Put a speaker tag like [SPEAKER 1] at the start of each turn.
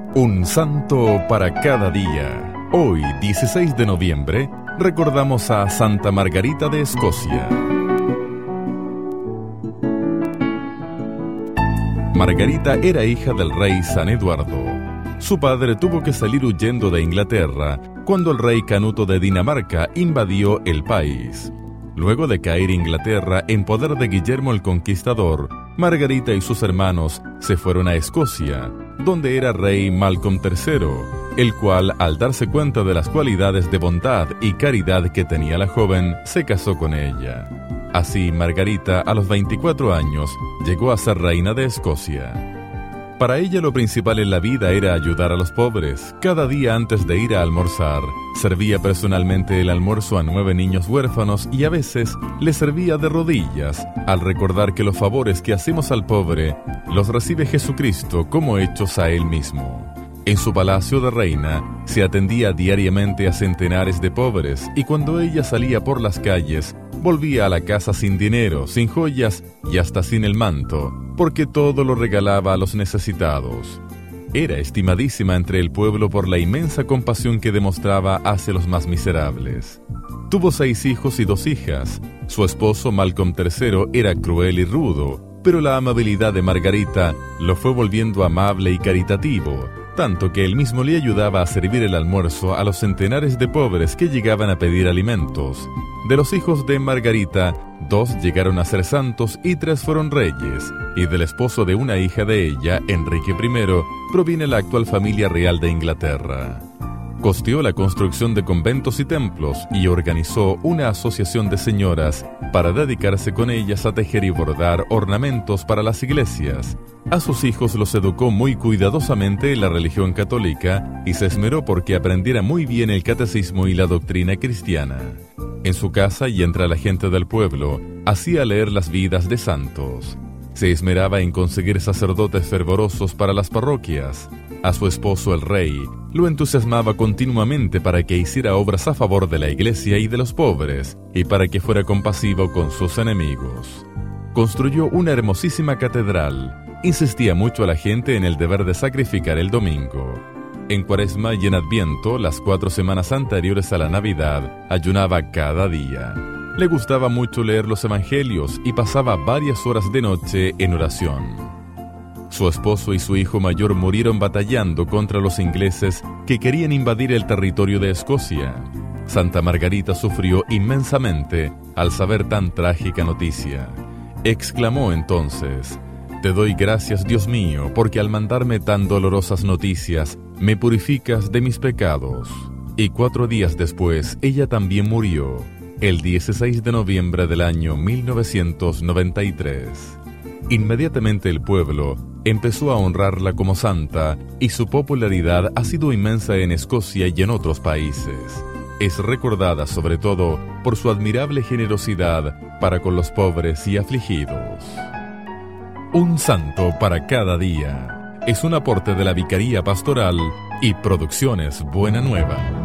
[SPEAKER 1] Un santo para cada día. Hoy, 16 de noviembre, recordamos a Santa Margarita de Escocia. Margarita era hija del rey San Eduardo. Su padre tuvo que salir huyendo de Inglaterra cuando el rey Canuto de Dinamarca invadió el país. Luego de caer Inglaterra en poder de Guillermo el Conquistador, Margarita y sus hermanos se fueron a Escocia, donde era rey Malcolm III, el cual, al darse cuenta de las cualidades de bondad y caridad que tenía la joven, se casó con ella. Así, Margarita, a los 24 años, llegó a ser reina de Escocia. Para ella lo principal en la vida era ayudar a los pobres. Cada día antes de ir a almorzar, servía personalmente el almuerzo a 9 niños huérfanos y a veces les servía de rodillas, al recordar que los favores que hacemos al pobre los recibe Jesucristo como hechos a Él mismo. En su palacio de reina se atendía diariamente a centenares de pobres y cuando ella salía por las calles, volvía a la casa sin dinero, sin joyas y hasta sin el manto, porque todo lo regalaba a los necesitados. Era estimadísima entre el pueblo por la inmensa compasión que demostraba hacia los más miserables. Tuvo 6 hijos y 2 hijas. Su esposo Malcolm III era cruel y rudo, pero la amabilidad de Margarita lo fue volviendo amable y caritativo, tanto que él mismo le ayudaba a servir el almuerzo a los centenares de pobres que llegaban a pedir alimentos. De los hijos de Margarita, 2 llegaron a ser santos y 3 fueron reyes, y del esposo de una hija de ella, Enrique I, proviene la actual familia real de Inglaterra. Costeó la construcción de conventos y templos y organizó una asociación de señoras para dedicarse con ellas a tejer y bordar ornamentos para las iglesias. A sus hijos los educó muy cuidadosamente en la religión católica y se esmeró porque aprendiera muy bien el catecismo y la doctrina cristiana. En su casa y entre la gente del pueblo, hacía leer las vidas de santos. Se esmeraba en conseguir sacerdotes fervorosos para las parroquias. A su esposo el rey lo entusiasmaba continuamente para que hiciera obras a favor de la iglesia y de los pobres, y para que fuera compasivo con sus enemigos. Construyó una hermosísima catedral. Insistía mucho a la gente en el deber de sacrificar el domingo. En Cuaresma y en Adviento, las 4 semanas anteriores a la Navidad, ayunaba cada día. Le gustaba mucho leer los evangelios y pasaba varias horas de noche en oración. Su esposo y su hijo mayor murieron batallando contra los ingleses que querían invadir el territorio de Escocia. Santa Margarita sufrió inmensamente al saber tan trágica noticia. Exclamó entonces: «Te doy gracias, Dios mío, porque al mandarme tan dolorosas noticias, me purificas de mis pecados». Y 4 días después, ella también murió, el 16 de noviembre del año 1993. Inmediatamente el pueblo empezó a honrarla como santa y su popularidad ha sido inmensa en Escocia y en otros países. Es recordada sobre todo por su admirable generosidad para con los pobres y afligidos. Un santo para cada día es un aporte de la Vicaría Pastoral y Producciones Buena Nueva.